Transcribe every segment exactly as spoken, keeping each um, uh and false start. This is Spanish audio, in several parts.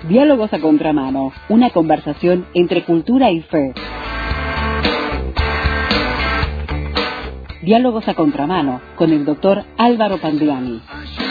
Diálogos a contramano, una conversación entre cultura y fe. Diálogos a contramano con el doctor Álvaro Pandiani.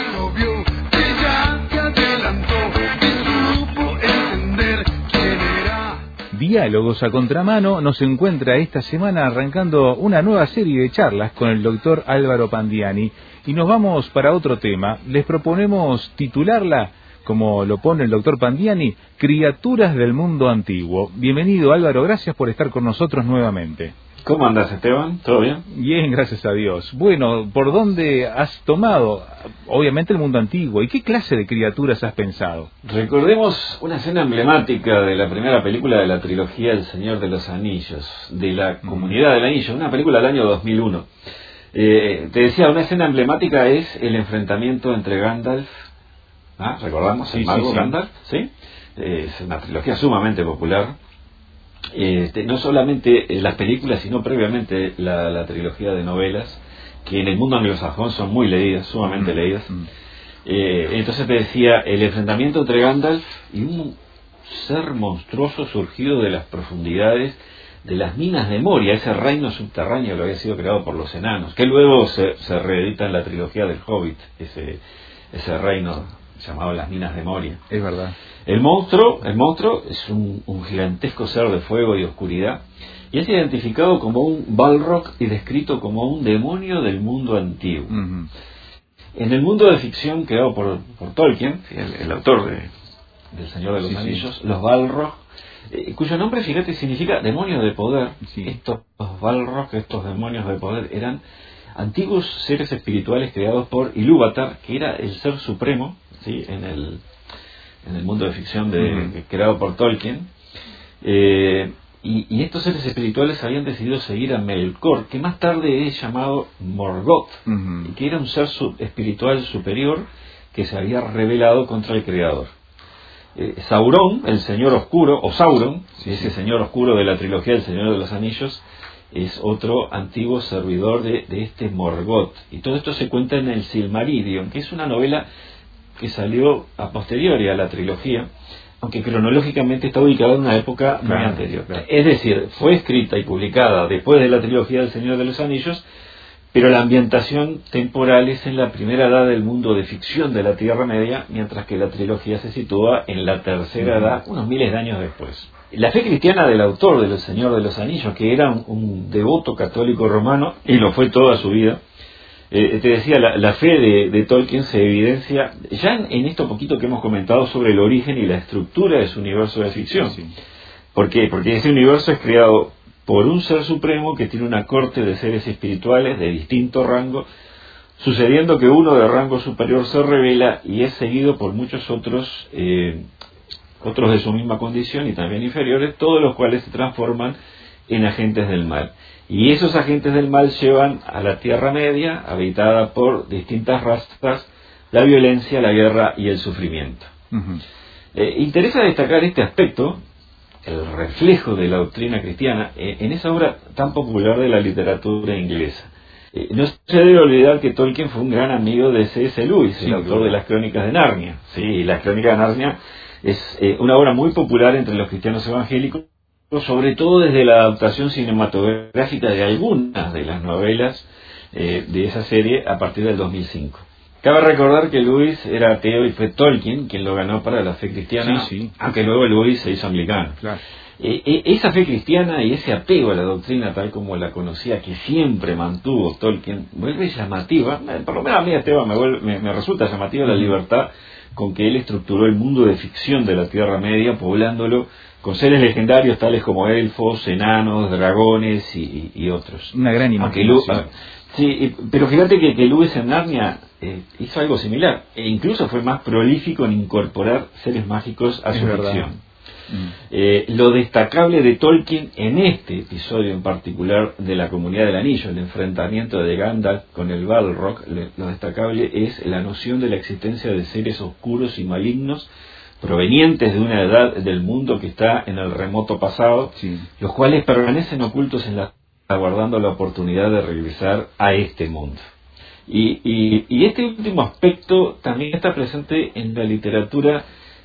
Diálogos a contramano nos encuentra esta semana arrancando una nueva serie de charlas con el doctor Álvaro Pandiani y nos vamos para otro tema. Les proponemos titularla, como lo pone el doctor Pandiani, Criaturas del Mundo Antiguo. Bienvenido, Álvaro, gracias por estar con nosotros nuevamente. ¿Cómo andas, Esteban? ¿Todo bien? Bien, gracias a Dios. Bueno, ¿por dónde has tomado? Obviamente el mundo antiguo. ¿Y qué clase de criaturas has pensado? Recordemos una escena emblemática de la primera película de la trilogía El Señor de los Anillos, de la Comunidad del Anillo, una película del año dos mil uno. Eh, te decía, una escena emblemática es el enfrentamiento entre Gandalf, ¿ah? ¿Recordamos? El Sí, mago sí, sí. Gandalf, ¿sí? Eh, es una trilogía sumamente popular. Este, no solamente las películas, sino previamente la, la trilogía de novelas, que en el mundo anglosajón son muy leídas, sumamente mm. leídas. Mm. Eh, entonces te decía, el enfrentamiento entre Gandalf y un ser monstruoso surgido de las profundidades de las minas de Moria, ese reino subterráneo que había sido creado por los enanos, que luego se, se reedita en la trilogía del Hobbit, ese, ese reino llamado las minas de Moria. Es verdad. El monstruo, el monstruo es un, un gigantesco ser de fuego y oscuridad, y es identificado como un Balrog y descrito como un demonio del mundo antiguo. Uh-huh. En el mundo de ficción creado por, por Tolkien, el, el autor de, del Señor de los sí, Anillos, sí. los Balrog, eh, cuyo nombre, fíjate, significa demonio de poder. Sí. Estos Balrog, estos demonios de poder, eran antiguos seres espirituales creados por Ilúvatar, que era el ser supremo, ¿sí? en el en el mundo de ficción de, uh-huh. creado por Tolkien, eh, y, y estos seres espirituales habían decidido seguir a Melkor, que más tarde es llamado Morgoth, uh-huh. que era un ser sub- espiritual superior que se había rebelado contra el Creador. Eh, Sauron, el Señor Oscuro, o Sauron, sí, ese sí. Señor Oscuro de la trilogía del Señor de los Anillos, es otro antiguo servidor de, de este Morgoth. Y todo esto se cuenta en el Silmarillion, que es una novela que salió a posteriori a la trilogía, aunque cronológicamente está ubicada en una época muy claro, anterior. Claro. Es decir, fue escrita y publicada después de la trilogía del Señor de los Anillos, pero la ambientación temporal es en la primera edad del mundo de ficción de la Tierra Media, mientras que la trilogía se sitúa en la tercera uh-huh. edad, unos miles de años después. La fe cristiana del autor de El Señor de los Anillos, que era un, un devoto católico romano, y lo fue toda su vida, Eh, te decía, la, la fe de, de Tolkien se evidencia ya en, en esto poquito que hemos comentado sobre el origen y la estructura de su universo de ficción. Sí. ¿Por qué? Porque ese universo es creado por un ser supremo que tiene una corte de seres espirituales de distinto rango, sucediendo que uno de rango superior se revela y es seguido por muchos otros, eh, otros de su misma condición y también inferiores, todos los cuales se transforman en agentes del mal. Y esos agentes del mal llevan a la Tierra Media, habitada por distintas razas, la violencia, la guerra y el sufrimiento. Uh-huh. Eh, interesa destacar este aspecto, el reflejo de la doctrina cristiana, eh, en esa obra tan popular de la literatura inglesa. Eh, no se debe olvidar que Tolkien fue un gran amigo de C S Lewis, sí, el autor claro. de las Crónicas de Narnia. Sí, las Crónicas de Narnia es eh, una obra muy popular entre los cristianos evangélicos, sobre todo desde la adaptación cinematográfica de algunas de las novelas eh, de esa serie a partir del dos mil cinco. Cabe recordar que Lewis era ateo y fue Tolkien quien lo ganó para la fe cristiana, sí, sí. aunque luego Lewis se hizo anglicano. Claro. Eh, eh, esa fe cristiana y ese apego a la doctrina tal como la conocía, que siempre mantuvo Tolkien, vuelve llamativa, por lo menos a mí, Esteban, me, vuelve, me, me resulta llamativa la libertad con que él estructuró el mundo de ficción de la Tierra Media, poblándolo con seres legendarios tales como elfos, enanos, dragones y, y, y otros. Una gran imaginación. Sí, pero fíjate que, que Lewis en Narnia eh, hizo algo similar, e incluso fue más prolífico en incorporar seres mágicos a es su verdad. ficción. Mm. Eh, lo destacable de Tolkien en este episodio en particular de la Comunidad del Anillo, el enfrentamiento de Gandalf con el Balrog, lo destacable es la noción de la existencia de seres oscuros y malignos provenientes de una edad del mundo que está en el remoto pasado, sí. los cuales permanecen ocultos en la aguardando la oportunidad de regresar a este mundo. Y, y, y este último aspecto también está presente en la literatura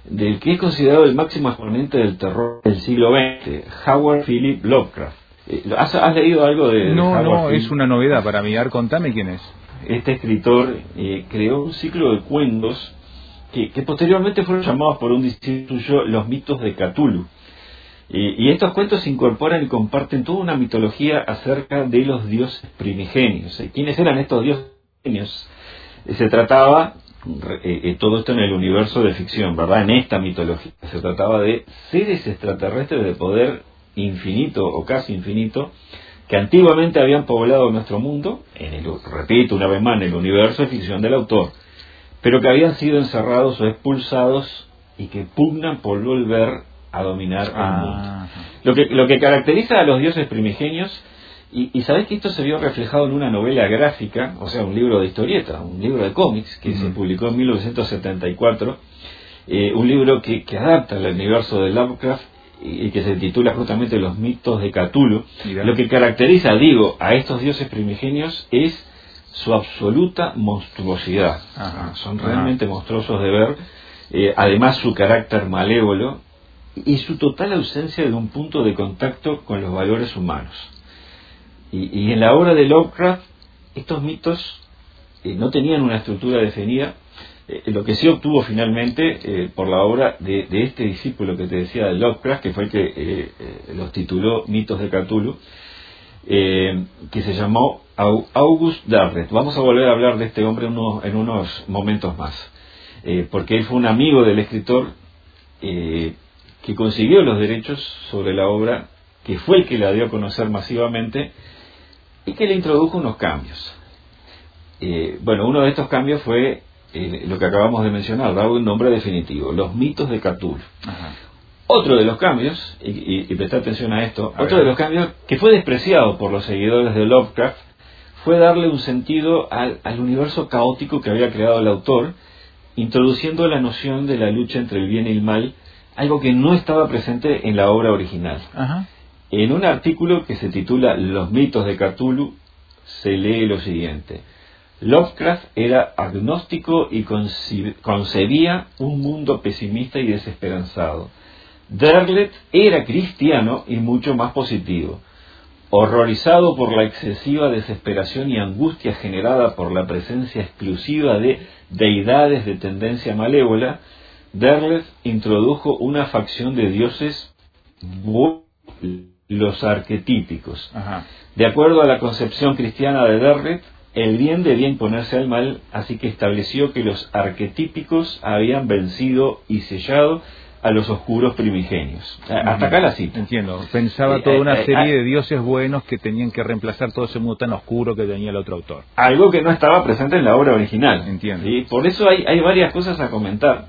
del que es considerado el máximo exponente del terror del siglo veinte, Howard Philip Lovecraft. ¿Has, has leído algo de No, Howard no, Philip? Es una novedad para mí. A ver, contame quién es. Este escritor eh, creó un ciclo de cuentos que, que posteriormente fueron llamados por un discípulo suyo los mitos de Cthulhu. Eh, y estos cuentos incorporan y comparten toda una mitología acerca de los dioses primigenios. Eh, ¿Quiénes eran estos dioses primigenios? Eh, se trataba, eh, eh, todo esto en el universo de ficción, ¿verdad? En esta mitología se trataba de seres extraterrestres de poder infinito o casi infinito, que antiguamente habían poblado nuestro mundo, en el, repito una vez más, en el universo de ficción del autor, pero que habían sido encerrados o expulsados y que pugnan por volver a dominar ah. el mundo. Lo que, lo que caracteriza a los dioses primigenios, y, y sabés que esto se vio reflejado en una novela gráfica, o sea, un libro de historieta, un libro de cómics, que uh-huh. se publicó en mil novecientos setenta y cuatro, eh, un libro que, que adapta al universo de Lovecraft, y que se titula justamente Los mitos de Cthulhu. Mirá. Lo que caracteriza, digo, a estos dioses primigenios es su absoluta monstruosidad. Ajá, son realmente ajá. monstruosos de ver, eh, además su carácter malévolo y su total ausencia de un punto de contacto con los valores humanos. Y, y en la obra de Lovecraft, estos mitos eh, no tenían una estructura definida. Eh, lo que sí obtuvo finalmente eh, por la obra de, de este discípulo que te decía de Lovecraft, que fue el que eh, eh, los tituló Mitos de Cthulhu, eh, que se llamó August Derleth. Vamos a volver a hablar de este hombre en unos, en unos momentos más, eh, porque él fue un amigo del escritor eh, que consiguió los derechos sobre la obra, que fue el que la dio a conocer masivamente y que le introdujo unos cambios. Eh, bueno, uno de estos cambios fue Eh, lo que acabamos de mencionar, da un nombre definitivo, Los mitos de Cthulhu. Ajá. Otro de los cambios, y, y, y presta atención a esto, a otro ver. de los cambios que fue despreciado por los seguidores de Lovecraft fue darle un sentido al, al universo caótico que había creado el autor, introduciendo la noción de la lucha entre el bien y el mal, algo que no estaba presente en la obra original. Ajá. En un artículo que se titula Los mitos de Cthulhu se lee lo siguiente: Lovecraft era agnóstico y concebía un mundo pesimista y desesperanzado. Derleth era cristiano y mucho más positivo. Horrorizado por la excesiva desesperación y angustia generada por la presencia exclusiva de deidades de tendencia malévola, Derleth introdujo una facción de dioses, los arquetípicos. Ajá. De acuerdo a la concepción cristiana de Derleth, el bien debía imponerse al mal, así que estableció que los arquetípicos habían vencido y sellado a los oscuros primigenios. Hasta acá la cita. Entiendo. Pensaba eh, toda una eh, serie eh, de dioses buenos que tenían que reemplazar todo ese mundo tan oscuro que tenía el otro autor. Algo que no estaba presente en la obra original. Entiendo. ¿Sí? Por eso hay, hay varias cosas a comentar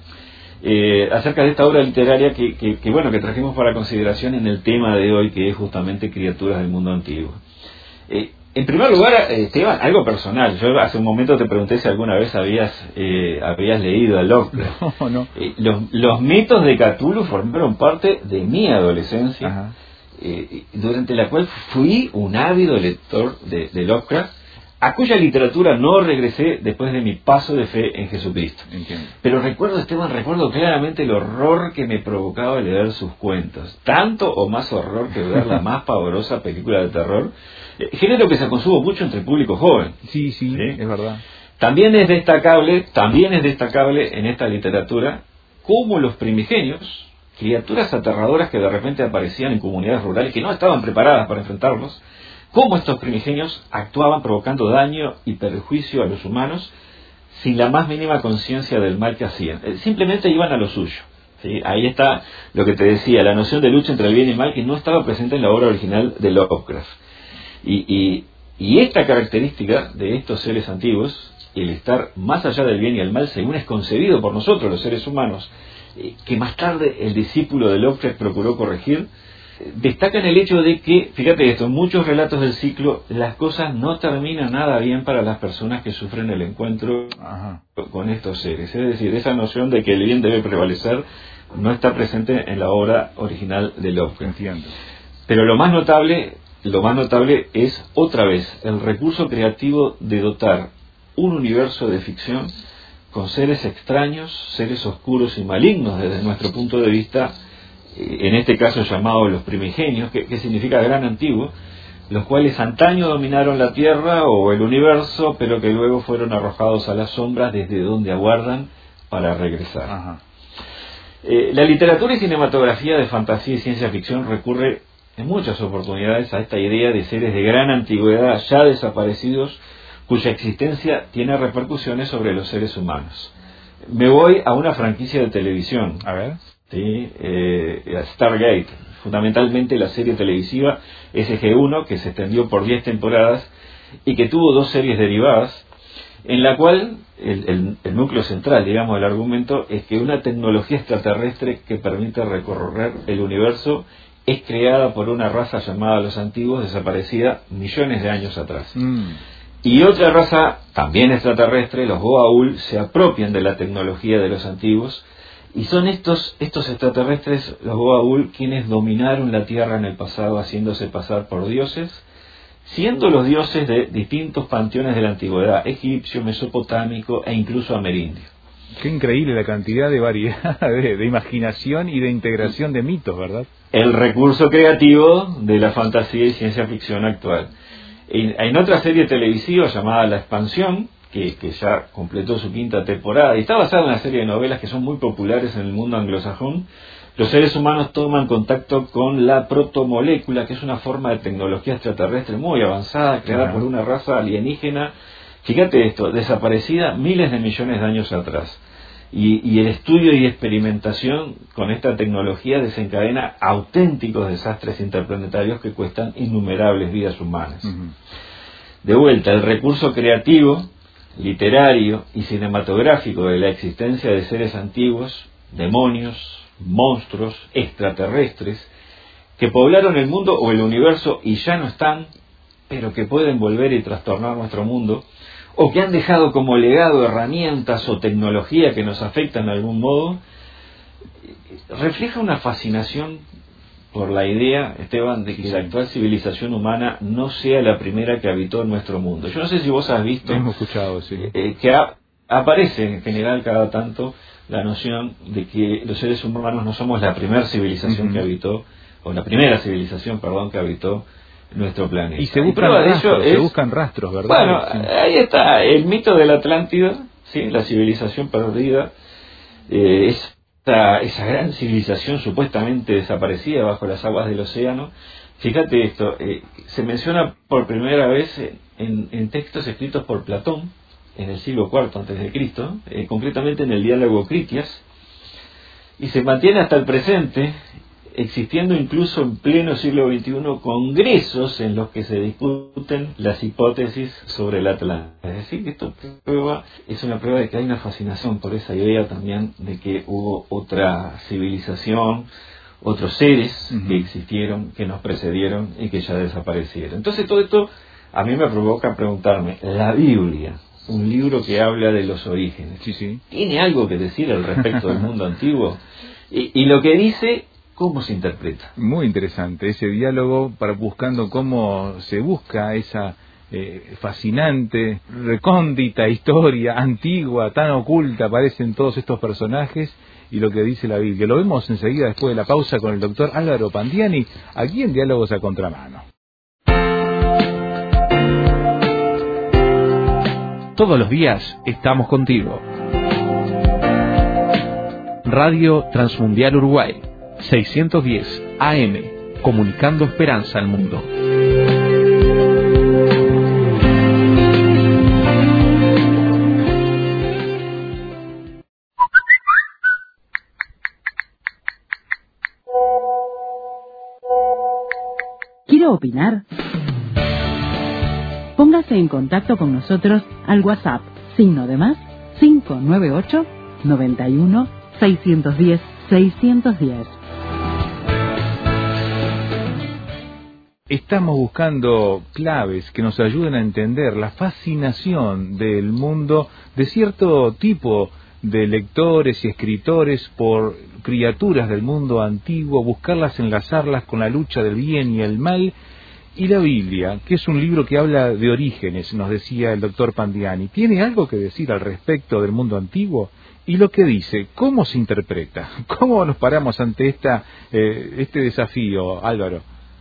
eh, acerca de esta obra literaria que, que, que, bueno, que trajimos para consideración en el tema de hoy, que es justamente criaturas del mundo antiguo. Eh, En primer lugar, Esteban, algo personal. Yo hace un momento te pregunté si alguna vez habías eh, habías leído a Lovecraft. No, no. Eh, los, los mitos de Cthulhu formaron parte de mi adolescencia, eh, durante la cual fui un ávido lector de, de Lovecraft, a cuya literatura no regresé después de mi paso de fe en Jesucristo. Entiendo. Pero recuerdo, Esteban, recuerdo claramente el horror que me provocaba leer sus cuentos. Tanto o más horror que ver la más pavorosa película de terror. Género que se consume mucho entre el público joven. Sí, sí, ¿sí? Es verdad. También es destacable, también es destacable en esta literatura cómo los primigenios, criaturas aterradoras que de repente aparecían en comunidades rurales que no estaban preparadas para enfrentarlos, cómo estos primigenios actuaban provocando daño y perjuicio a los humanos sin la más mínima conciencia del mal que hacían. Simplemente iban a lo suyo. ¿Sí? Ahí está lo que te decía, la noción de lucha entre el bien y el mal que no estaba presente en la obra original de Lovecraft. Y, y, y esta característica de estos seres antiguos, el estar más allá del bien y el mal, según es concebido por nosotros los seres humanos, eh, que más tarde el discípulo de Lovecraft procuró corregir, eh, destacan el hecho de que, fíjate esto, en muchos relatos del ciclo, las cosas no terminan nada bien para las personas que sufren el encuentro Ajá. con estos seres. Es decir, esa noción de que el bien debe prevalecer no está presente en la obra original de Lovecraft. Entiendo. Pero lo más notable... Lo más notable es, otra vez, el recurso creativo de dotar un universo de ficción con seres extraños, seres oscuros y malignos desde nuestro punto de vista, en este caso llamados los primigenios, que, que significa gran antiguo, los cuales antaño dominaron la Tierra o el universo, pero que luego fueron arrojados a las sombras desde donde aguardan para regresar. Ajá. Eh, la literatura y cinematografía de fantasía y ciencia ficción recurre en muchas oportunidades a esta idea de seres de gran antigüedad ya desaparecidos, cuya existencia tiene repercusiones sobre los seres humanos. Me voy a una franquicia de televisión. A ver. Sí, eh, Stargate, fundamentalmente la serie televisiva S G uno, que se extendió por diez temporadas y que tuvo dos series derivadas, en la cual el, el, el núcleo central, digamos, del argumento es que una tecnología extraterrestre que permite recorrer el universo es creada por una raza llamada los antiguos, desaparecida millones de años atrás. Mm. Y otra raza, también extraterrestre, los Goa'uld, se apropian de la tecnología de los antiguos, y son estos, estos extraterrestres, los Goa'uld, quienes dominaron la Tierra en el pasado, haciéndose pasar por dioses, siendo los dioses de distintos panteones de la antigüedad, egipcio, mesopotámico e incluso amerindio. Qué increíble la cantidad de variedad de, de imaginación y de integración de mitos, ¿verdad? El recurso creativo de la fantasía y ciencia ficción actual. En, en otra serie televisiva llamada La Expansión, que, que ya completó su quinta temporada y está basada en una serie de novelas que son muy populares en el mundo anglosajón, los seres humanos toman contacto con la protomolécula, que es una forma de tecnología extraterrestre muy avanzada, creada claro. por una raza alienígena, fíjate esto, desaparecida miles de millones de años atrás. Y, y el estudio y experimentación con esta tecnología desencadena auténticos desastres interplanetarios que cuestan innumerables vidas humanas. Uh-huh. De vuelta, el recurso creativo, literario y cinematográfico de la existencia de seres antiguos, demonios, monstruos, extraterrestres, que poblaron el mundo o el universo y ya no están, pero que pueden volver y trastornar nuestro mundo, o que han dejado como legado herramientas o tecnología que nos afectan de algún modo, refleja una fascinación por la idea, Esteban, de que la actual civilización humana no sea la primera que habitó en nuestro mundo. Yo no sé si vos has visto Hemos escuchado, sí. eh, que ha, aparece en general cada tanto la noción de que los seres humanos no somos la primera civilización uh-huh. que habitó, o la primera civilización, perdón, que habitó nuestro planeta. Y se buscan, y rastros, es, se buscan rastros, ¿verdad? Bueno, sí. ahí está el mito de la Atlántida, ¿sí? La civilización perdida, eh, esa, esa gran civilización supuestamente desaparecida bajo las aguas del océano. Fíjate esto, eh, se menciona por primera vez en, en textos escritos por Platón en el siglo cuarto antes de Cristo, eh, concretamente en el diálogo Critias, y se mantiene hasta el presente, existiendo incluso en pleno siglo veintiuno congresos en los que se discuten las hipótesis sobre la Atlántida. Es decir, que esto prueba, es una prueba de que hay una fascinación por esa idea también de que hubo otra civilización, otros seres uh-huh. que existieron, que nos precedieron y que ya desaparecieron. Entonces todo esto a mí me provoca preguntarme, la Biblia, un libro que habla de los orígenes, sí, sí. ¿tiene algo que decir al respecto del mundo antiguo? Y, y lo que dice, ¿cómo se interpreta? Muy interesante ese diálogo, para buscando cómo se busca esa eh, fascinante, recóndita historia antigua, tan oculta, aparecen todos estos personajes y lo que dice la Biblia. Lo vemos enseguida después de la pausa con el doctor Álvaro Pandiani, aquí en Diálogos a Contramano. Todos los días estamos contigo. Radio Transmundial Uruguay, seiscientos diez A M, comunicando esperanza al mundo. ¿Quiere opinar? Póngase en contacto con nosotros al WhatsApp, signo de más, cinco nueve ocho, noventa y uno, seiscientos diez, seiscientos diez. Estamos buscando claves que nos ayuden a entender la fascinación del mundo de cierto tipo de lectores y escritores por criaturas del mundo antiguo, buscarlas, enlazarlas con la lucha del bien y el mal, Y la Biblia, que es un libro que habla de orígenes, nos decía el doctor Pandiani, ¿tiene algo que decir al respecto del mundo antiguo? Y lo que dice, ¿cómo se interpreta? ¿Cómo nos paramos ante esta eh, este desafío, Álvaro?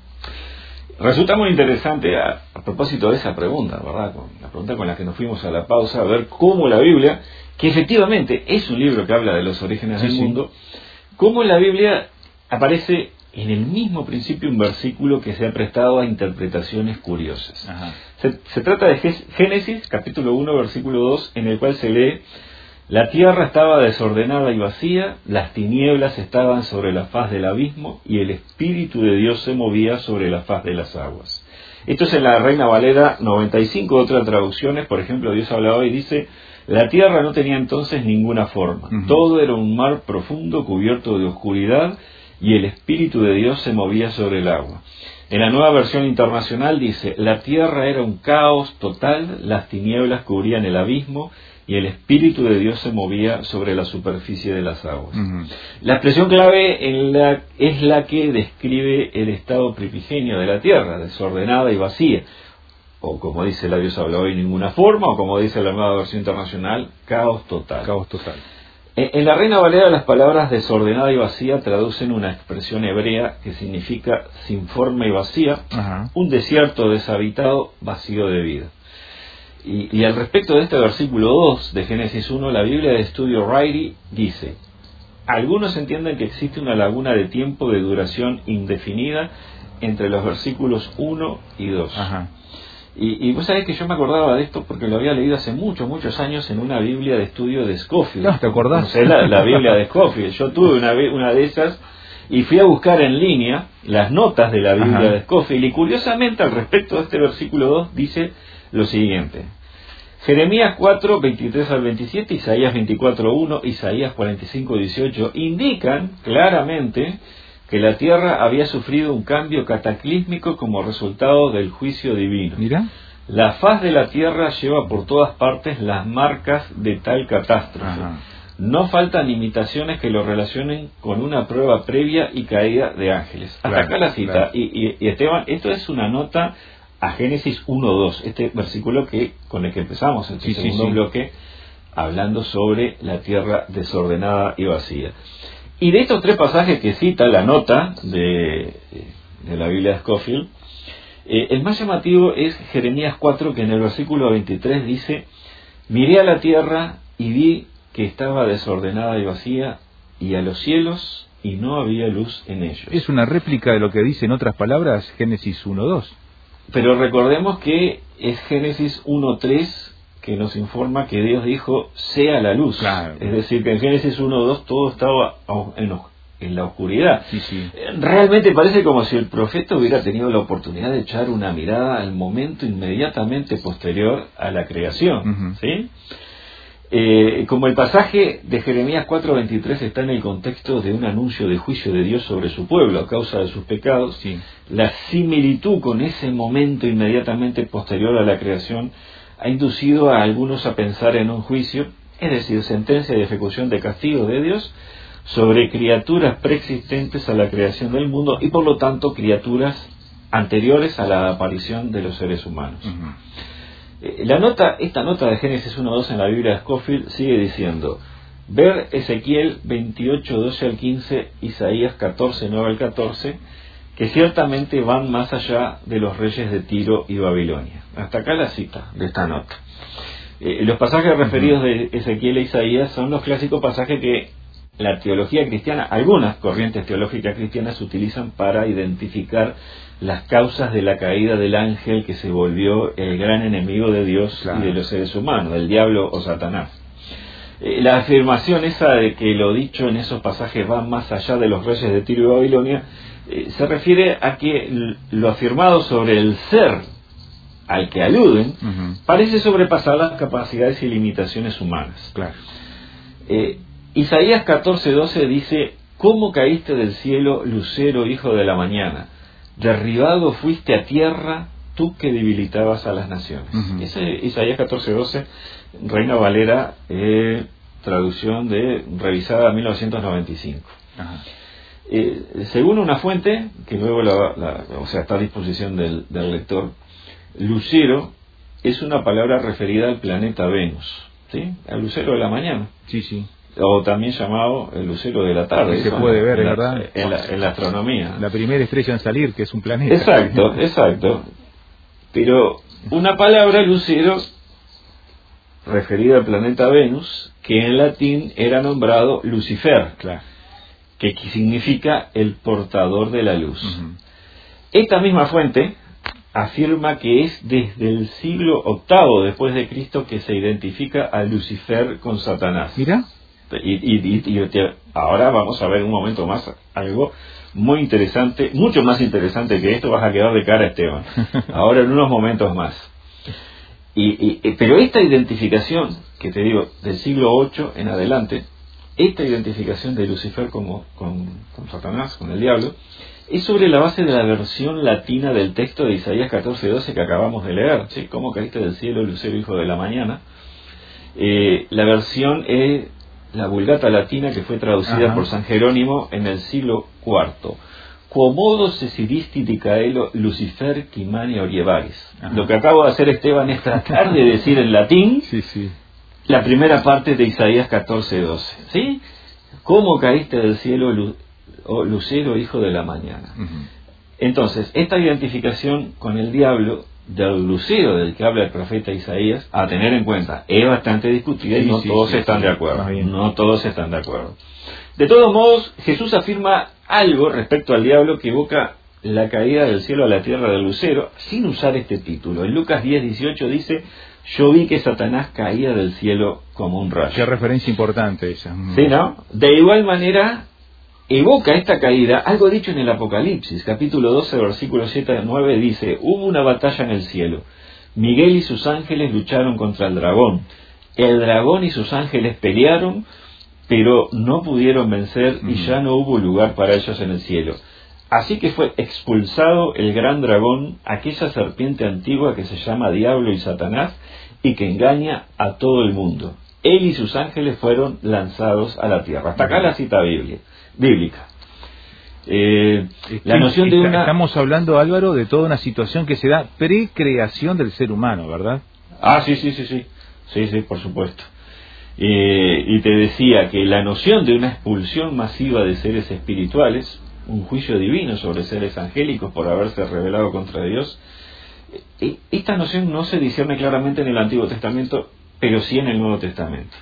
Resulta muy interesante a, a propósito de esa pregunta, ¿verdad? Con la pregunta con la que nos fuimos a la pausa, a ver cómo la Biblia, que efectivamente es un libro que habla de los orígenes sí, del sí. mundo, cómo en la Biblia aparece en el mismo principio un versículo que se ha prestado a interpretaciones curiosas. Se, se trata de Génesis, capítulo uno, versículo dos, en el cual se lee: la tierra estaba desordenada y vacía, las tinieblas estaban sobre la faz del abismo, y el Espíritu de Dios se movía sobre la faz de las aguas. Esto es en la Reina Valera noventa y cinco, otras traducciones, por ejemplo, Dios hablaba y dice: la tierra no tenía entonces ninguna forma, uh-huh. todo era un mar profundo cubierto de oscuridad, y el Espíritu de Dios se movía sobre el agua. En la Nueva Versión Internacional dice: la tierra era un caos total, las tinieblas cubrían el abismo, y el Espíritu de Dios se movía sobre la superficie de las aguas. Uh-huh. La expresión clave en la, es la que describe el estado primigenio de la tierra, desordenada y vacía, o como dice la Dios habla hoy, ninguna forma, o como dice la Nueva Versión Internacional, caos total. Caos total. En, en la Reina Valera las palabras desordenada y vacía traducen una expresión hebrea que significa sin forma y vacía, uh-huh. un desierto deshabitado, vacío de vida. Y, y al respecto de este versículo dos de Génesis uno, la Biblia de Estudio Riley dice: algunos entienden que existe una laguna de tiempo de duración indefinida entre los versículos uno y dos. Ajá. Y, y vos sabés que yo me acordaba de esto porque lo había leído hace muchos, muchos años en una Biblia de estudio de Scofield. No, ¿te acordás? No sé, la, la Biblia de Scofield. Yo tuve una, una de esas y fui a buscar en línea las notas de la Biblia Ajá. de Scofield. Y curiosamente, al respecto de este versículo dos, dice lo siguiente: Jeremías cuatro, veintitrés al veintisiete, Isaías veinticuatro, uno, Isaías cuarenta y cinco, dieciocho indican claramente que la tierra había sufrido un cambio cataclísmico como resultado del juicio divino. Mira. La faz de la tierra lleva por todas partes las marcas de tal catástrofe. Ajá. No faltan imitaciones que lo relacionen con una prueba previa y caída de ángeles. Hasta claro, acá la cita. Claro. Y, y, y Esteban, esto es una nota a Génesis uno dos, este versículo que con el que empezamos el sí, segundo sí, sí. bloque, hablando sobre la tierra desordenada y vacía. Y de estos tres pasajes que cita la nota de, de la Biblia de Scofield, eh, el más llamativo es Jeremías cuatro, que en el versículo veintitrés dice: miré a la tierra y vi que estaba desordenada y vacía, y a los cielos, y no había luz en ellos. Es una réplica de lo que dice en otras palabras Génesis uno dos. Pero recordemos que es Génesis uno tres que nos informa que Dios dijo: sea la luz. Claro. Es decir, que en Génesis uno dos todo estaba en, en la oscuridad. Sí, sí. Realmente parece como si el profeta hubiera tenido la oportunidad de echar una mirada al momento inmediatamente posterior a la creación. Uh-huh. ¿Sí? Eh, como el pasaje de Jeremías cuatro veintitrés está en el contexto de un anuncio de juicio de Dios sobre su pueblo a causa de sus pecados, sí. la similitud con ese momento inmediatamente posterior a la creación ha inducido a algunos a pensar en un juicio, es decir, sentencia de ejecución de castigo de Dios sobre criaturas preexistentes a la creación del mundo y por lo tanto criaturas anteriores a la aparición de los seres humanos. Uh-huh. La nota, esta nota de Génesis uno dos en la Biblia de Scofield sigue diciendo: ver Ezequiel veintiocho, doce al quince, Isaías catorce, nueve al catorce, que ciertamente van más allá de los reyes de Tiro y Babilonia. Hasta acá la cita de esta nota. Eh, los pasajes referidos de Ezequiel e Isaías son los clásicos pasajes que la teología cristiana, algunas corrientes teológicas cristianas utilizan para identificar las causas de la caída del ángel que se volvió el gran enemigo de Dios claro. y de los seres humanos, del diablo o Satanás. Eh, la afirmación esa de que lo dicho en esos pasajes va más allá de los reyes de Tiro y Babilonia eh, se refiere a que lo afirmado sobre el ser al que aluden uh-huh. parece sobrepasar las capacidades y limitaciones humanas. Claro. Eh, Isaías catorce, doce dice: ¿cómo caíste del cielo, lucero, hijo de la mañana? Derribado fuiste a tierra, tú que debilitabas a las naciones. Uh-huh. Ese Isaías catorce, doce, Reina Valera, eh, traducción de revisada mil novecientos noventa y cinco. Uh-huh. Eh, según una fuente, que luego la, la, o sea, está a disposición del, del lector, lucero es una palabra referida al planeta Venus, ¿sí? Al lucero de la mañana. Sí, sí. O también llamado el lucero de la tarde. Se puede ver, en ¿verdad? La, en, la, en la astronomía. La primera estrella en salir, que es un planeta. Exacto, exacto. Pero una palabra lucero referida al planeta Venus, que en latín era nombrado Lucifer, claro, que significa el portador de la luz. Uh-huh. Esta misma fuente afirma que es desde el siglo octavo después de Cristo que se identifica a Lucifer con Satanás. Mira. Y, y, y, y ahora vamos a ver un momento más algo muy interesante, mucho más interesante que esto. Vas a quedar de cara, Esteban, ahora en unos momentos más. Y, y, pero esta identificación, que te digo, del siglo ocho en adelante, esta identificación de Lucifer como, con, con Satanás, con el diablo, es sobre la base de la versión latina del texto de Isaías catorce doce que acabamos de leer, ¿sí? ¿Cómo caíste del cielo, lucero, hijo de la mañana? Eh, la versión es la Vulgata latina, que fue traducida Ajá. por San Jerónimo en el siglo cuarto. Quomodo sesidisti di caelo Lucifer quimane orievaris. Lo que acabo de hacer, Esteban, es tratar de decir en latín sí, sí. la primera parte de Isaías catorce doce. ¿Sí? ¿Cómo caíste del cielo, lu- oh, lucero, hijo de la mañana? Uh-huh. Entonces, esta identificación con el diablo del lucero del que habla el profeta Isaías, a tener en cuenta, es bastante discutida y sí, no sí, todos sí, están sí, de acuerdo. No todos están de acuerdo. De todos modos, Jesús afirma algo respecto al diablo que evoca la caída del cielo a la tierra del lucero, sin usar este título. En Lucas diez dieciocho dice: yo vi que Satanás caía del cielo como un rayo. Qué referencia importante esa. Sí, ¿no? De igual manera, evoca esta caída algo dicho en el Apocalipsis, capítulo doce, versículos siete a nueve, dice: hubo una batalla en el cielo. Miguel y sus ángeles lucharon contra el dragón. El dragón y sus ángeles pelearon, pero no pudieron vencer y ya no hubo lugar para ellos en el cielo. Así que fue expulsado el gran dragón, aquella serpiente antigua que se llama Diablo y Satanás y que engaña a todo el mundo. Él y sus ángeles fueron lanzados a la tierra. Hasta acá la cita biblia, bíblica. Eh, la noción de una... Estamos hablando, Álvaro, de toda una situación que se da precreación del ser humano, ¿verdad? Ah, sí, sí, sí, sí. Sí, sí, por supuesto. Eh, y te decía que la noción de una expulsión masiva de seres espirituales, un juicio divino sobre seres angélicos por haberse rebelado contra Dios, eh, esta noción no se discierne claramente en el Antiguo Testamento, pero sí en el Nuevo Testamento.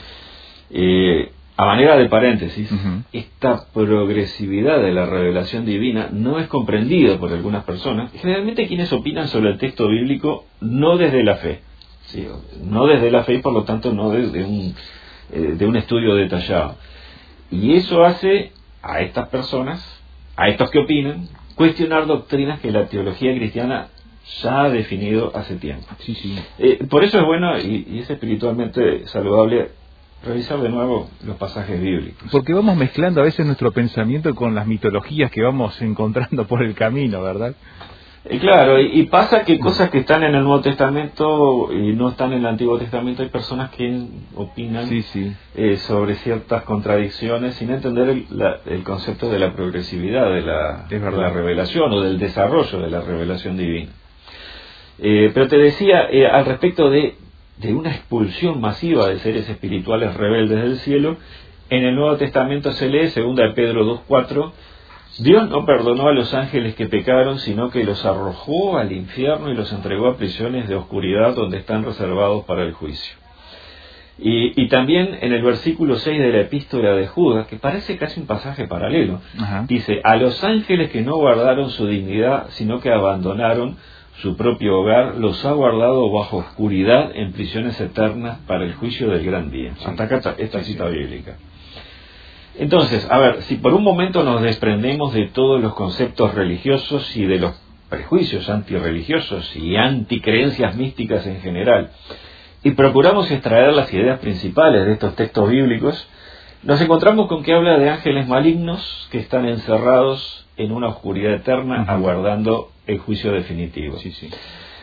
Eh, a manera de paréntesis, uh-huh. esta progresividad de la revelación divina no es comprendida por algunas personas, generalmente quienes opinan sobre el texto bíblico no desde la fe. Sí, no desde la fe y por lo tanto no desde un, eh, de un estudio detallado. Y eso hace a estas personas, a estos que opinan, cuestionar doctrinas que la teología cristiana ya ha definido hace tiempo. Sí, sí. Eh, por eso es bueno y, y es espiritualmente saludable revisar de nuevo los pasajes bíblicos. Porque vamos mezclando a veces nuestro pensamiento con las mitologías que vamos encontrando por el camino, ¿verdad? Eh, claro, y, y pasa que cosas que están en el Nuevo Testamento y no están en el Antiguo Testamento, hay personas que opinan sí, sí. Eh, sobre ciertas contradicciones sin entender el, la, el concepto de la progresividad de la, de la revelación o del desarrollo de la revelación divina. Eh, pero te decía eh, al respecto de, de una expulsión masiva de seres espirituales rebeldes del cielo, en el Nuevo Testamento se lee, segunda de Pedro dos cuatro, Dios no perdonó a los ángeles que pecaron, sino que los arrojó al infierno y los entregó a prisiones de oscuridad donde están reservados para el juicio. Y, y también en el versículo seis de la epístola de Judas, que parece casi un pasaje paralelo, Ajá. dice: a los ángeles que no guardaron su dignidad, sino que abandonaron su propio hogar, los ha guardado bajo oscuridad en prisiones eternas para el juicio del gran día. Sí. Hasta acá esta sí, cita sí. bíblica. Entonces, a ver, si por un momento nos desprendemos de todos los conceptos religiosos y de los prejuicios antirreligiosos y anticreencias místicas en general, y procuramos extraer las ideas principales de estos textos bíblicos, nos encontramos con que habla de ángeles malignos que están encerrados en una oscuridad eterna, uh-huh. aguardando el juicio definitivo. Sí, sí.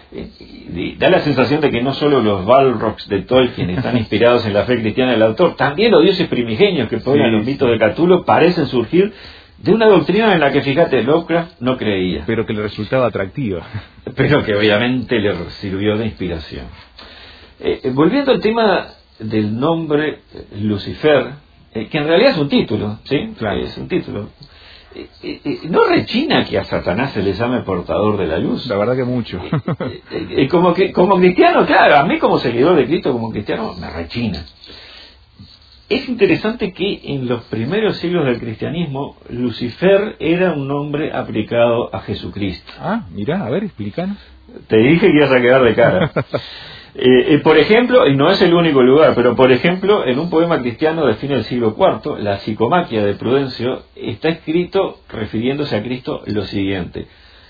Y da la sensación de que no solo los Balrogs de Tolkien están inspirados en la fe cristiana del autor, también los dioses primigenios que poblan sí, los mitos sí. de Cthulhu parecen surgir de una doctrina en la que, fíjate, Lovecraft no creía. Pero que le resultaba atractiva. Pero que obviamente le sirvió de inspiración. Eh, volviendo al tema del nombre Lucifer, eh, que en realidad es un título, ¿sí? Claro. Es un título. Eh, eh, eh, ¿No rechina que a Satanás se le llame portador de la luz? La verdad que mucho. Eh, eh, eh, como, que, como cristiano, claro, a mí como seguidor de Cristo, como cristiano, me rechina. Es interesante que en los primeros siglos del cristianismo, Lucifer era un nombre aplicado a Jesucristo. Ah, mirá, a ver, explícanos. Te dije que ibas a quedar de cara. Eh, eh, por ejemplo, y no es el único lugar, pero por ejemplo, en un poema cristiano de fin del siglo cuarto, la Psicomaquia de Prudencio, está escrito, refiriéndose a Cristo, lo siguiente: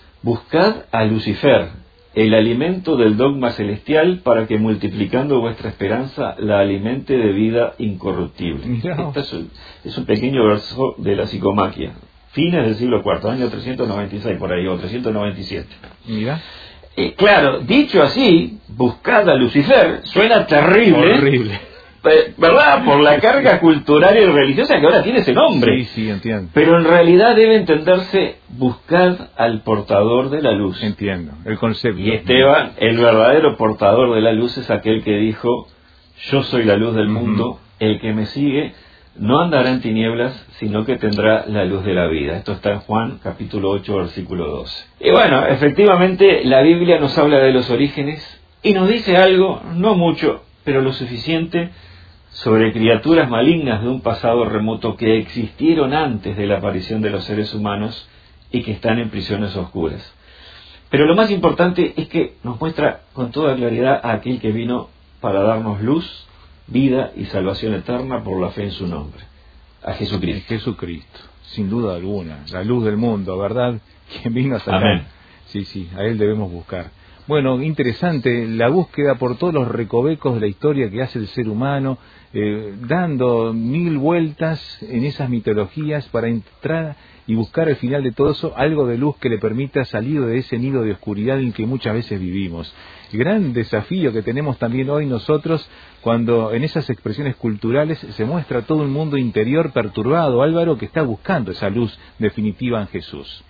buscad a Lucifer, el alimento del dogma celestial, para que multiplicando vuestra esperanza la alimente de vida incorruptible. Este es un, es un pequeño verso de la Psicomaquia, fines del siglo cuarto, año trescientos noventa y seis por ahí, o trescientos noventa y siete. Mira. Eh, claro, dicho así, buscad a Lucifer, suena terrible. Horrible. Eh, ¿verdad? Por la carga cultural y religiosa que ahora tiene ese nombre. Sí, sí, entiendo. Pero en realidad debe entenderse: buscad al portador de la luz. Entiendo, el concepto. Y Esteban, el verdadero portador de la luz, es aquel que dijo: yo soy la luz del uh-huh. mundo, el que me sigue no andará en tinieblas, sino que tendrá la luz de la vida. Esto está en Juan capítulo ocho, versículo doce. Y bueno, efectivamente la Biblia nos habla de los orígenes y nos dice algo, no mucho, pero lo suficiente, sobre criaturas malignas de un pasado remoto que existieron antes de la aparición de los seres humanos y que están en prisiones oscuras. Pero lo más importante es que nos muestra con toda claridad a aquel que vino para darnos luz, vida y salvación eterna por la fe en su nombre, a Jesucristo. Jesucristo, sin duda alguna, la luz del mundo, ¿verdad? Quien vino a sacar. Amén. Sí, sí, a él debemos buscar. Bueno, interesante la búsqueda por todos los recovecos de la historia que hace el ser humano, eh, dando mil vueltas en esas mitologías para entrar y buscar al final de todo eso algo de luz que le permita salir de ese nido de oscuridad en que muchas veces vivimos. Gran desafío que tenemos también hoy nosotros cuando en esas expresiones culturales se muestra todo un mundo interior perturbado, Álvaro, que está buscando esa luz definitiva en Jesús.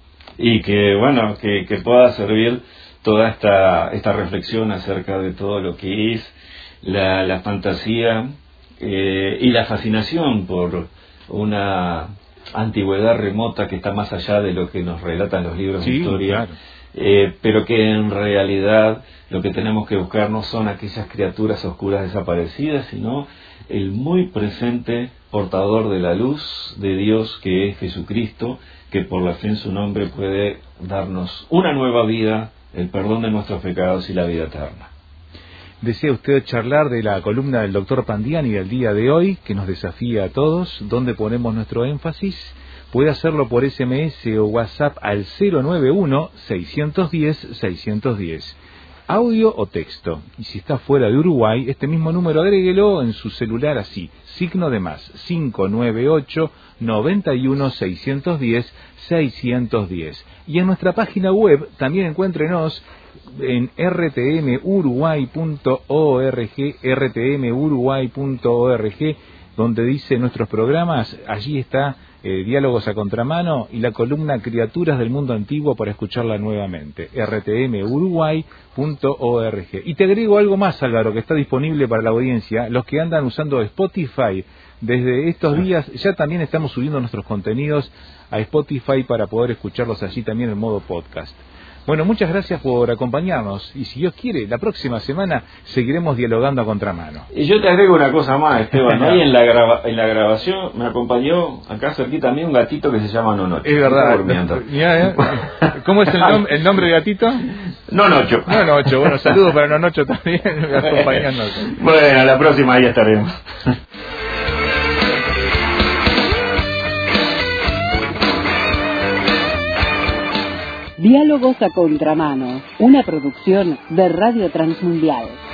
Y que, bueno, que, que pueda servir toda esta, esta reflexión acerca de todo lo que es la, la fantasía eh, y la fascinación por una antigüedad remota que está más allá de lo que nos relatan los libros sí, de historia, claro. eh, pero que en realidad lo que tenemos que buscar no son aquellas criaturas oscuras desaparecidas, sino el muy presente portador de la luz de Dios, que es Jesucristo, que por la fe en su nombre puede darnos una nueva vida, el perdón de nuestros pecados y la vida eterna. Desea usted charlar de la columna del doctor Pandiani del día de hoy, que nos desafía a todos, ¿dónde ponemos nuestro énfasis? Puede hacerlo por S M S o WhatsApp al cero nueve uno, seiscientos diez, seiscientos diez. Audio o texto. Y si está fuera de Uruguay, este mismo número agréguelo en su celular así, signo de más, cinco nueve ocho, noventa y uno, seiscientos diez, seiscientos diez. Y en nuestra página web también encuéntrenos en r t m uruguay punto org, r t m uruguay punto org, donde dice nuestros programas. Allí está eh, Diálogos a Contramano y la columna Criaturas del Mundo Antiguo para escucharla nuevamente, r t m uruguay punto org. Y te agrego algo más, Álvaro, que está disponible para la audiencia. Los que andan usando Spotify, desde estos días ya también estamos subiendo nuestros contenidos a Spotify para poder escucharlos allí también en modo podcast. Bueno, muchas gracias por acompañarnos y si Dios quiere, la próxima semana seguiremos dialogando a contramano. Y yo te agrego una cosa más, Esteban. Ahí en la, grava, en la grabación me acompañó acá cerquita también un gatito que se llama Nonocho. Es verdad. Mirá, ¿eh? ¿Cómo es el, nom el nombre del gatito? Nonocho. Nonocho. Bueno, saludos para Nonocho también, acompañándonos. Bueno, la próxima ahí estaremos. Diálogos a Contramano, una producción de Radio Transmundial.